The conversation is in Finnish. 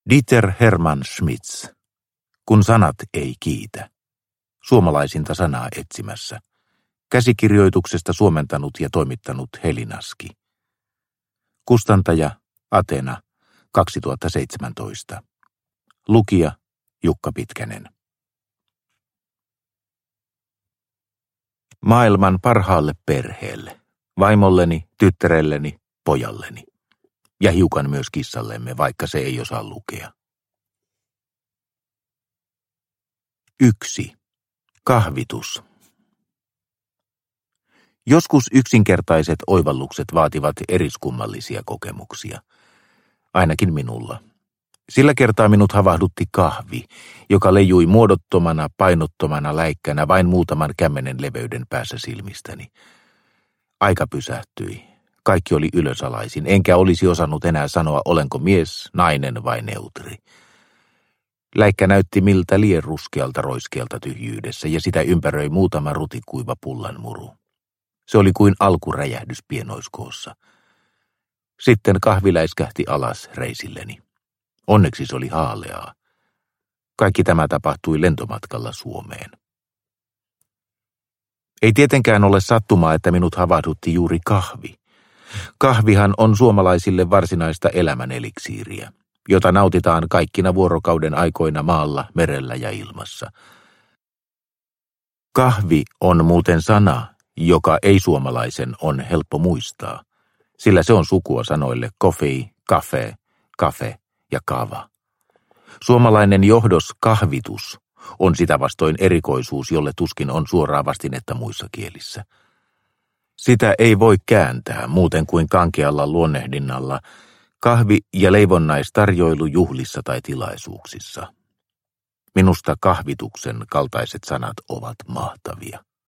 Dieter Hermann Schmitz. Kun sanat ei kiitä. Suomalaisinta sanaa etsimässä. Käsikirjoituksesta suomentanut ja toimittanut Helinaski. Kustantaja Atena 2017. Lukija Jukka Pitkänen. Maailman parhaalle perheelle. Vaimolleni, tyttärelleni, pojalleni. Ja hiukan myös kissallemme, vaikka se ei osaa lukea. 1. Kahvitus. Joskus yksinkertaiset oivallukset vaativat eriskummallisia kokemuksia. Ainakin minulla. Sillä kertaa minut havahdutti kahvi, joka leijui muodottomana, painottomana läikkänä vain muutaman kämmenen leveyden päässä silmistäni. Aika pysähtyi. Kaikki oli ylösalaisin, enkä olisi osannut enää sanoa, olenko mies, nainen vai neutri. Läikkä näytti miltä ruskealta roiskealta tyhjyydessä, ja sitä ympäröi muutama rutikuiva pullanmuru. Se oli kuin alkuräjähdys pienoiskoossa. Sitten kahvi läiskähti alas reisilleni. Onneksi se oli haaleaa. Kaikki tämä tapahtui lentomatkalla Suomeen. Ei tietenkään ole sattumaa, että minut havahdutti juuri kahvi. Kahvihan on suomalaisille varsinaista elämän eliksiiriä, jota nautitaan kaikkina vuorokauden aikoina maalla, merellä ja ilmassa. Kahvi on muuten sana, joka ei-suomalaisen on helppo muistaa, sillä se on sukua sanoille coffee, cafe, kafe ja kava. Suomalainen johdos kahvitus on sitä vastoin erikoisuus, jolle tuskin on suoraa vastinetta muissa kielissä. Sitä ei voi kääntää muuten kuin kankealla luonnehdinnalla kahvi- ja leivonnaistarjoilu juhlissa tai tilaisuuksissa. Minusta kahvituksen kaltaiset sanat ovat mahtavia.